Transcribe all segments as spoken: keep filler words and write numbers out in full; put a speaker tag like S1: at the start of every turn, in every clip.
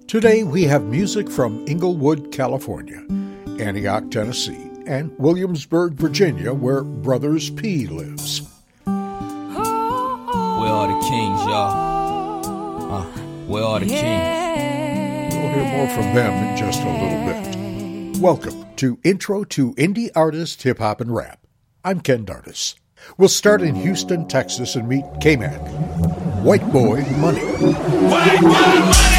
S1: Today we have music from Inglewood, California, Antioch, Tennessee, and Williamsburg, Virginia, where Brothers P lives.
S2: Where are the kings, y'all? Uh, where are the kings?
S1: We'll hear more from them in just a little bit. Welcome to Intro to Indie Artist, Hip Hop, and Rap. I'm Ken Dardis. We'll start in Houston, Texas, and meet K-Mac. White Boy Money.
S3: White Boy Money!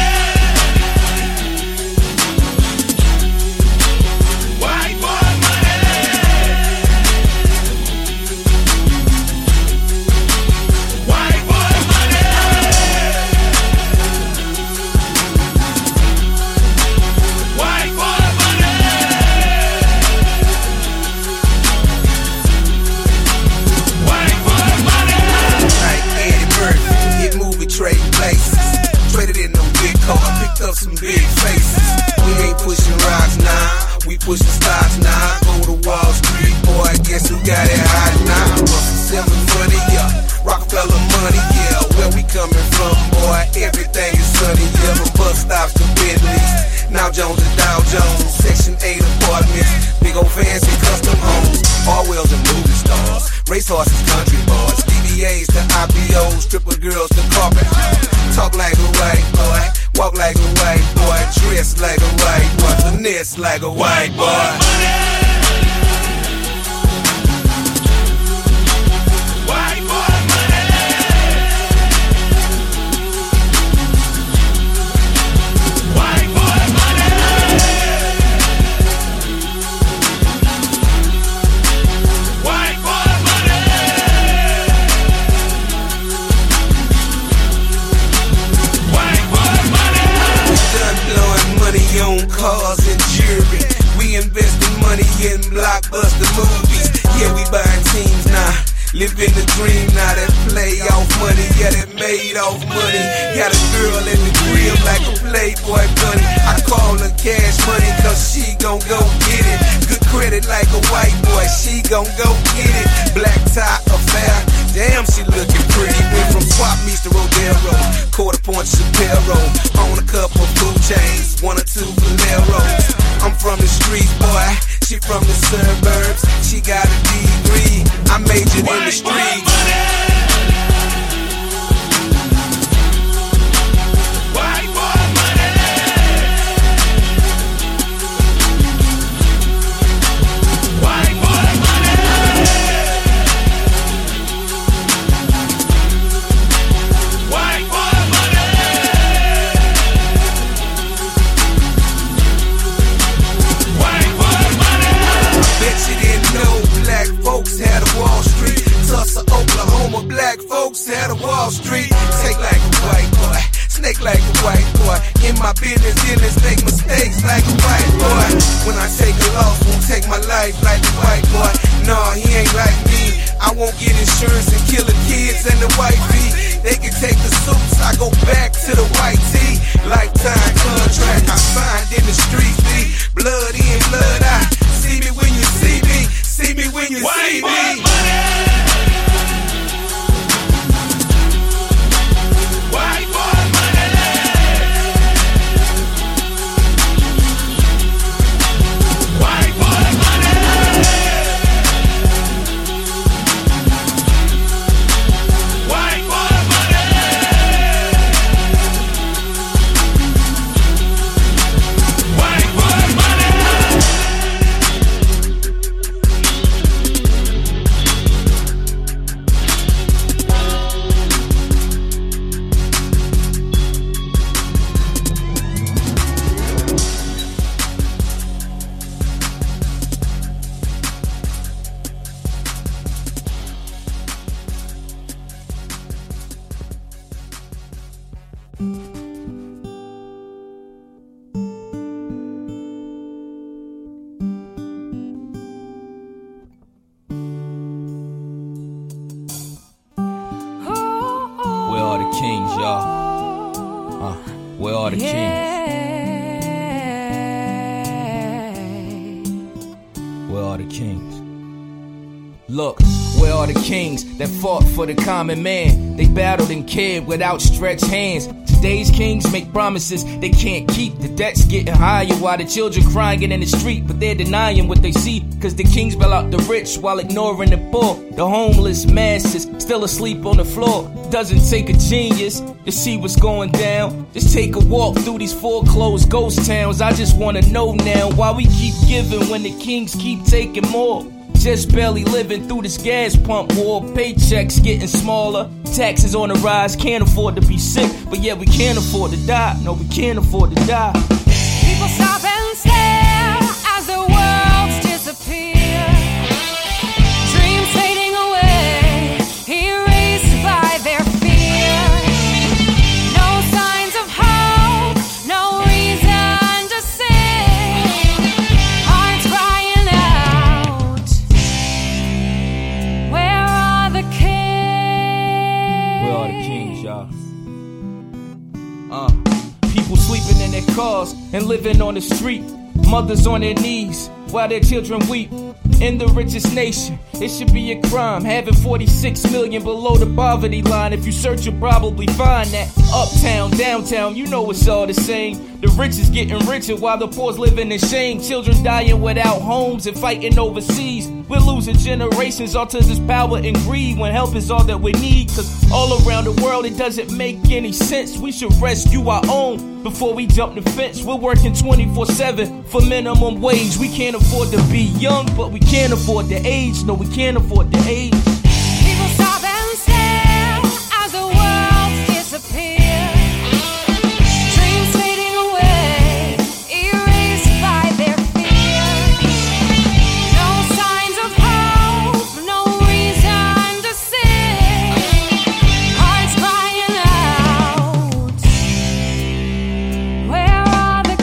S4: Some big faces. We ain't pushing rocks now, we pushing stocks now. Go to Wall Street, boy, guess who got it hot now? Russell Simmons money, yeah. Rockefeller money, yeah. Where we coming from, boy, everything is sunny, yeah. From bus stops to Bentleys, now Jones to Dow Jones. Section eight apartments, big old fancy custom homes. All-wheels and movie stars, racehorses, country boys, D V As to I B Os, stripper girls to carpet. Talk like a white boy, walk like a white boy, dress like a white boy, finesse like a white boy. White boy money. White boy money. White boy money. White boy money. We done blowing money on cars and jewelry. We investing money in blockbuster movies. Yeah, we buying teams now. Living the dream now, that play off money, yeah, that made off money. Got a girl in the crib like a Playboy bunny. I call her cash money cause she gon' go get it. Good credit like a white boy, she gon' go get it. Black tie affair, damn she looking pretty. Went from Swap Meets to Rodero, quarter point Shapiro. On a couple food chains, one or two Valeros. I'm from the streets, boy, she from the suburbs. She got a degree, I majored in the streets. White boy money. White boy money. White boy money. White boy money. I bet you didn't know black folks had a Wall Street. Tulsa, Oklahoma, black folks had a Wall Street. Take like a white boy, snake like a white boy. In my business, dealings make mistakes like a white boy. When I take a loss, won't take my life like a white boy. Nah, he ain't like me. I won't get insurance and kill the kids and the wifey. They can take the suits, I go back to the white tee. Lifetime contract I signed in the streets, B. Blood in, blood out. See me when you see me, see me when you white see me. White boy money. White boy money. White boy money. White boy money. Where are the kings, y'all? Uh, where are the kings? Where are the kings? Look, where are the kings that fought for the common man? They battled and cared with outstretched hands.
S2: Nowadays, kings make promises they can't keep. The debt's getting higher while the children crying in the street. But they're denying what they see, cause the kings bail out the rich while ignoring the poor. The homeless masses still asleep on the floor. Doesn't take a genius to see what's going down. Just take a walk through these foreclosed ghost towns. I just wanna know now why we keep giving when the kings keep taking more. Just barely living through this gas pump war. Paychecks getting smaller, taxes on the rise. Can't afford to be sick, but yeah, we can't afford to die. No, we can't afford to die.
S5: People stop and stare as the worlds disappear. Dreams fading away, erased by their fear. No signs of hope, no reason to sing. Hearts crying out, where are the kings?
S2: Where are the kings, y'all? Uh, people sleeping in their cars and living on the street. Mothers on their knees while their children weep. In the richest nation, it should be a crime having forty-six million below the poverty line. If you search, you'll probably find that. Uptown, downtown, you know it's all the same. The rich is getting richer while the poor's living in shame. Children dying without homes and fighting overseas. We're losing generations all to this power and greed, when help is all that we need. Cause all around the world it doesn't make any sense. We should rescue our own before we jump the fence. We're working twenty-four seven for minimum wage. We can't afford to be young, but we can't afford the age. No, we can't afford the age.
S5: People stop and stare as the worlds disappear. Dreams fading away, erased by their fear. No signs of hope, no reason to sing. Hearts crying out, where are the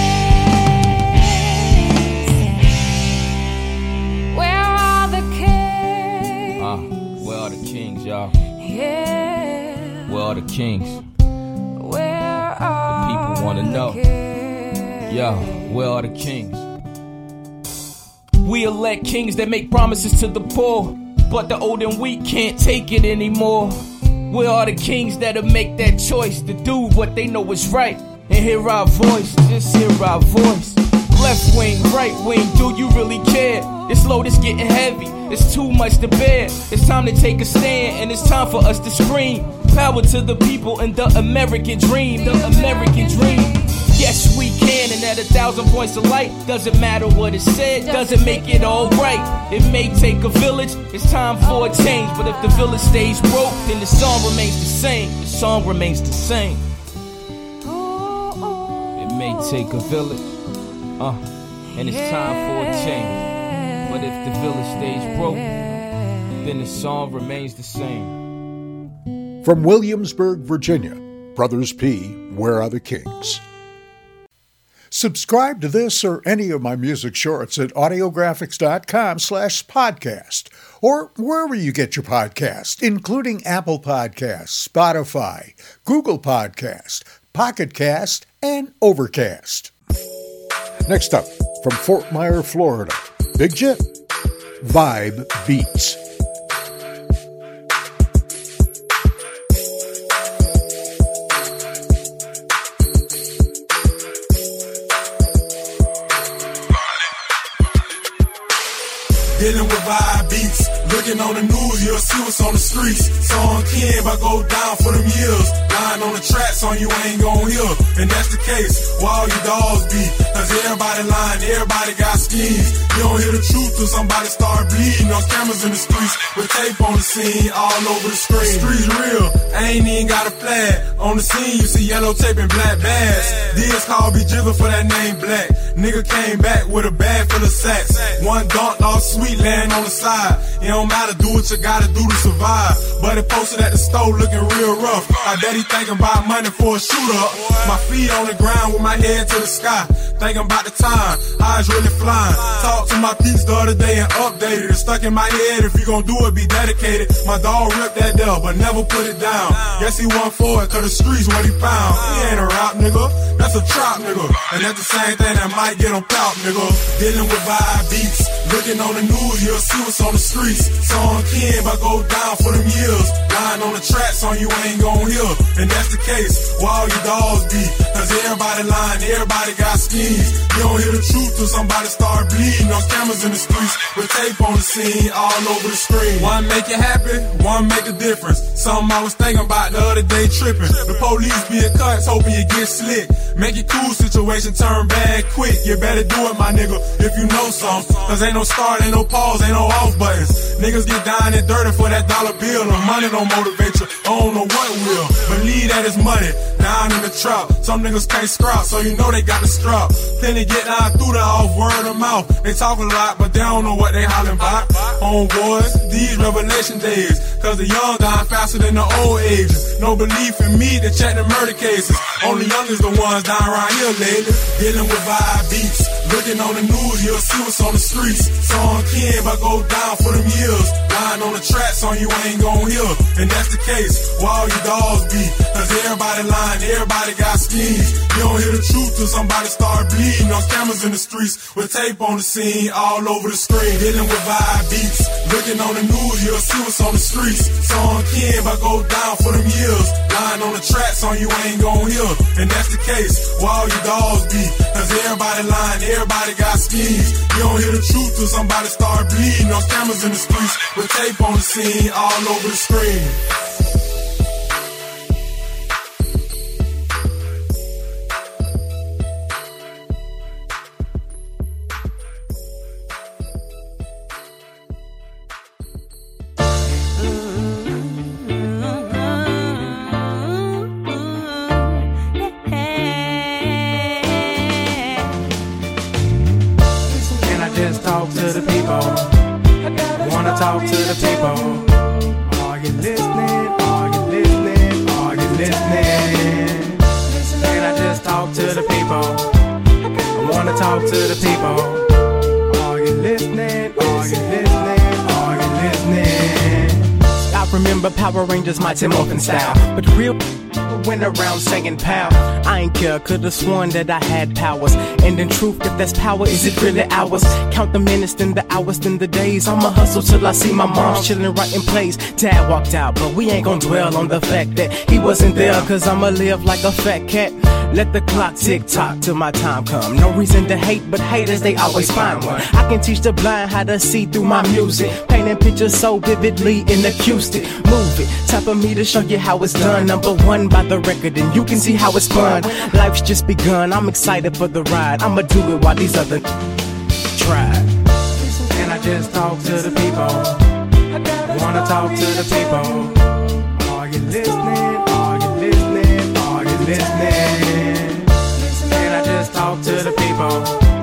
S5: kings? Where are the kings?
S2: Uh, where are the kings, y'all?
S5: Yeah.
S2: Where are the kings?
S5: Where are
S2: people wanna
S5: the
S2: know.
S5: kings?
S2: Yo, where are the kings? We elect kings that make promises to the poor, but the old and weak can't take it anymore. Where are the kings that'll make that choice to do what they know is right and hear our voice, just hear our voice? Left wing, right wing, do you really care? This load is getting heavy, it's too much to bear. It's time to take a stand and it's time for us to scream. Power to the people and the American dream, the American dream. Yes, we can, and at a thousand points of light, doesn't matter what it said, doesn't make it all right. It may take a village, it's time for a change, but if the village stays broke, then the song remains the same. The song remains the same. It may take a village, uh, and it's time for a change, but if the village stays broke, then the song remains the same.
S1: From Williamsburg, Virginia, Brothers P, Where Are the Kings? Subscribe to this or any of my music shorts at audiographics.com slash podcast or wherever you get your podcasts, including Apple Podcasts, Spotify, Google Podcasts, Pocket Cast, and Overcast. Next up, from Fort Myers, Florida, Big Jit, Vibe Beats.
S4: Dealing with vibe beats, looking on the news, you'll see what's on the streets. Song Ken, but go down for them years. Lying on the tracks on you ain't gon' hear. And that's the case, where all you dogs be. Cause everybody lying, everybody got schemes. You don't hear the truth till somebody start bleeding. On cameras in the streets, with tape on the scene, all over the screen. Streets real, I ain't even got a flag. On the scene, you see yellow tape and black bags. This called be jiggling for that name Black. Nigga came back with a bag full of sacks. One dunk, all sweet, laying on the side. It don't matter, do what you gotta do to survive. But it posted at the store looking real rough. I bet he thinking about money for a shoot up. My feet on the ground with my head to the sky. Thinking about the time, eyes really flying. Talked to my peeps the other day and updated it. Stuck in my head, if you gon' do it, be dedicated. My dog ripped that there, but never put it down. Guess he won for it, cause the streets what he found. He ain't a rap nigga, that's a trap nigga. And that's the same thing that might get him pout nigga. Dealing with vibe beats,
S6: Looking on the news, you'll see what's on the streets. Song Ken, but go down for them years. Lying on the tracks on you ain't gon' hear. And that's the case, where all your dogs be. Cause everybody lying, everybody got schemes. You don't hear the truth till somebody start bleeding. No cameras in the streets, with tape on the scene, all over the screen. One make it happy, one make a difference. Something I was thinking about the other day tripping. The police being cuts, hoping you get slick. Make it cool, situation turn bad quick. You better do it, my nigga, if you know something. Cause ain't no start, ain't no pause, ain't no off buttons. Niggas get down and dirty for that dollar bill. And money don't motivate you, I don't know what will. Believe that it's money, down in the trap. Some niggas can't scrap, so you know they got the strap. Then they get down through the off word of mouth. They talk a lot, but they don't know what they hollering about. Homeboys, these revelation days. Cause the young dying faster than the old ages. No belief in me to check the murder cases. Only young is the ones dying around here lately. Dealing with vibe beats. Looking on the news, you'll see what's on the streets. Song Ken, but go down for them years. Lying on the tracks on you ain't gon' hear. And that's the case, where all your dogs be. Cause everybody lying, everybody got schemes. You don't hear the truth till somebody start bleeding. No cameras in the streets, with tape on the scene, all over the screen. Dealing with vibe beats. Looking on the news, you'll see what's on the streets. Song Ken, but go down for them years. Lying on the tracks on you ain't gon' hear. And that's the case, where all your dogs be. Cause everybody lying, everybody got schemes. You don't hear the truth till somebody start bleeding. No cameras in the streets, with tape on the scene, all over the screen.
S7: Talk to the people. Wanna talk to the people. Are you listening? Are you listening? Are you listening? Can I just talk to the people? I wanna talk to the people. Are you listening? Are you listening? Are you listening? I remember Power Rangers, Mighty Morphin style, but real went around singing pow. I ain't care, could've sworn that I had powers. And in truth, if that's power, is it really ours? Count the minutes, then the hours, then the days. I'ma hustle till I see my mom chilling right in place. Dad walked out, but we ain't gon' dwell on the fact that he wasn't there. Cause I'ma live like a fat cat. Let the clock tick tock till my time come. No reason to hate, but haters, they always find one. I can teach the blind how to see through my music. Painting pictures so vividly in acoustic. Move it, time of me to show you how it's done. Number one by the record, and you can see how it's fun. Life's just begun, I'm excited for the ride. I'ma do it while these other try. Can I just talk to the people? Wanna talk to the people. Are you listening? Are you listening? Are you listening? Can I just talk to the people?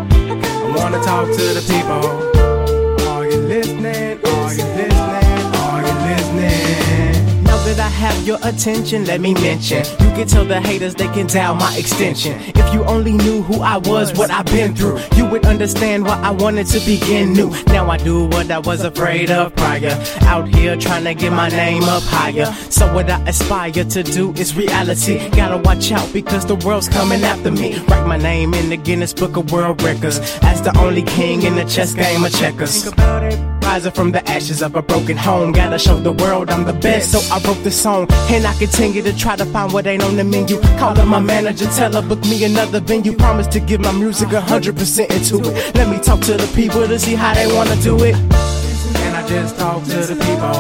S7: I wanna talk to the people. Are you listening? Are you listening? Are you listening? Now that I have your attention, let me mention, you can tell the haters they can dial my extension. If you only knew who I was, what I've been through, you would understand why I wanted to begin new. Now I do what I was afraid of prior. Out here trying to get my name up higher. So what I aspire to do is reality. Gotta watch out because the world's coming after me. Write my name in the Guinness Book of World Records as the only king in the chess game of checkers. Think about it. Rising from the ashes of a broken home, gotta show the world I'm the best. So I wrote this song, and I continue to try to find what ain't on the menu. Call up my manager, tell her book me another venue. Promise to give my music a hundred percent into it. Let me talk to the people to see how they wanna do it. Can I just talk to the people?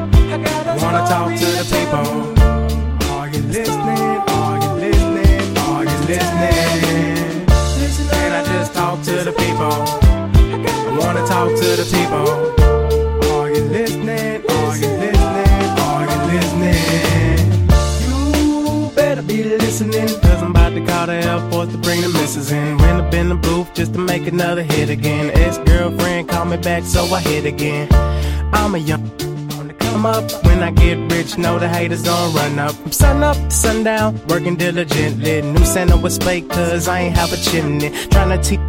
S7: Wanna talk to the people. Are you listening? Are you listening? Are you listening? Can I just talk to the people? I wanna talk to the people. Are you listening? Are you listening? Are you listening? You better be listening, cause I'm about to call the Air Force to bring the missus in. Went up in the booth just to make another hit again. Ex-girlfriend called me back, so I hit again. I'm a young on the come up. When I get rich, know the haters gon' run up. From sun up to sundown, working diligently. Knew Santa was fake, cause I ain't have a chimney. Tryna teach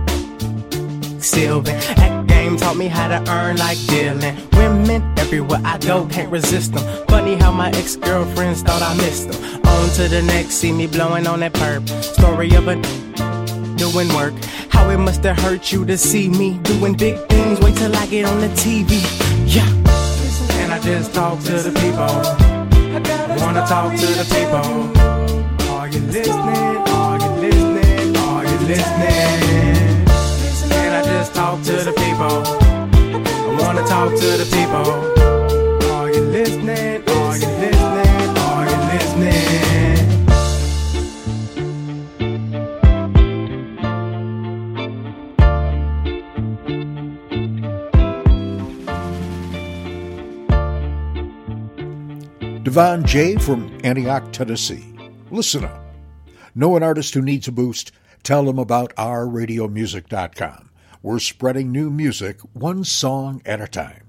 S7: Sylvan. Act game taught me how to earn like dealing. Women everywhere I go, can't resist them. Funny how my ex-girlfriends thought I missed them. On to the next, see me blowing on that perp. Story of a doing work. How it must have hurt you to see me doing big things. Wait till I get on the T V. Yeah. And I just talk to the people. I wanna talk to the people. Are you listening? Are you listening? Are you listening? And I just talk to the people. I wanna talk to the people. Are you listening? Are you listening? Are you listening?
S1: Devon J. from Antioch, Tennessee. Listen up. Know an artist who needs a boost? Tell them about our radio music dot com. We're spreading new music one song at a time.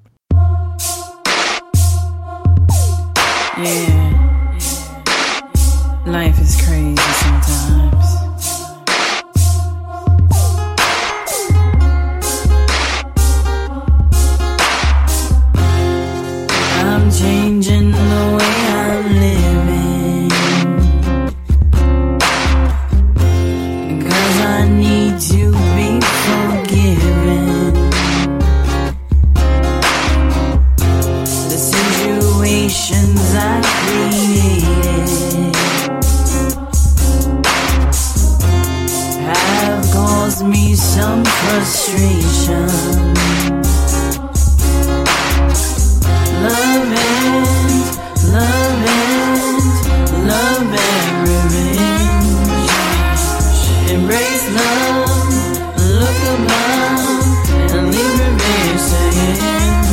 S8: Yeah. Life is crazy sometimes. I'm changing the way I'm living, 'cause I need to be forgiven. The situations I created have caused me some frustration. Love and, love and, love and revenge. Embrace love, look above, and leave revenge saying.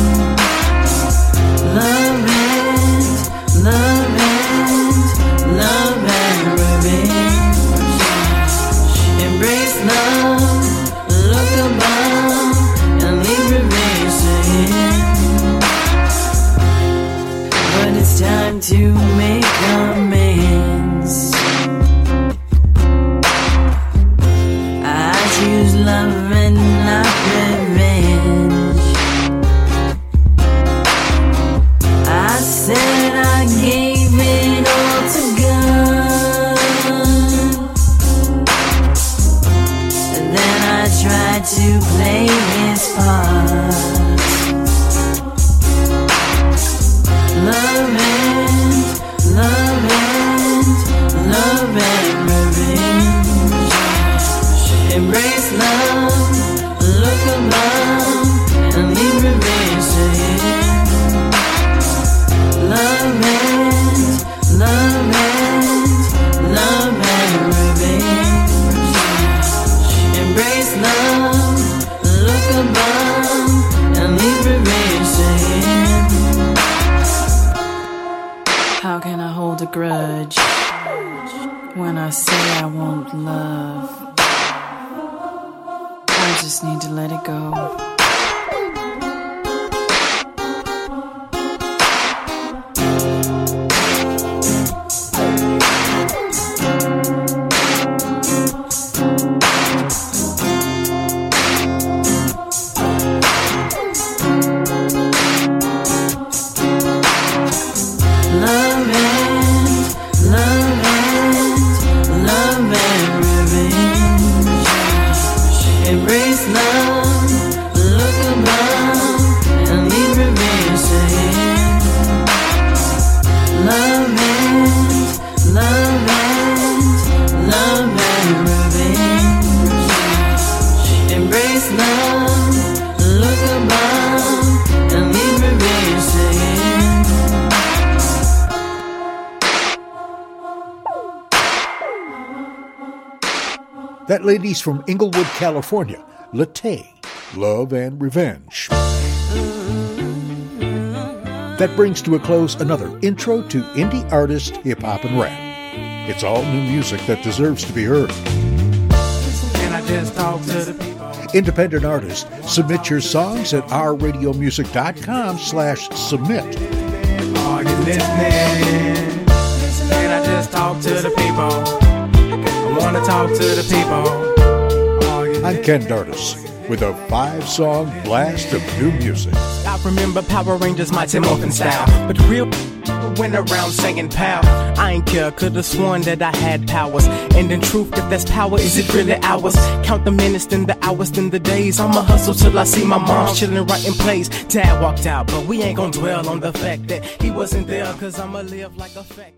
S8: Love and, love and, love and revenge. Embrace love, look above, and leave revenge saying. But it's time to make amends. I choose love and not revenge. I said I gave it all to God, and then I tried to play his part. Love and, love and, love and revenge. Embrace love, look above, and leave revenge saying. Love and, love and, love and revenge. Embrace love, look above, and leave revenge saying. How can I hold a grudge when I say I want love? I just need to let it go.
S1: That lady's from Inglewood, California. Latte, Love and Revenge. That brings to a close another Intro to Indie Artist, Hip Hop and Rap. It's all new music that deserves to be heard.
S7: And I just talk to the people.
S1: Independent artists, submit your songs at our radio music dot com slash submit.
S7: Are you listening? And I just talk to the people. I wanna talk to the people.
S1: I'm Ken Dardis with a five-song blast of new music.
S7: Stop remember Power Rangers, Mighty Morphin style. But real went around singing pow. I ain't care, could've sworn that I had powers. And in truth, if that's power, is it really ours? Count the minutes, then the hours, then the days. I'ma hustle till I see my mom chilling right in place. Dad walked out, but we ain't gon' dwell on the fact that he wasn't there, cause I'ma live like a fact.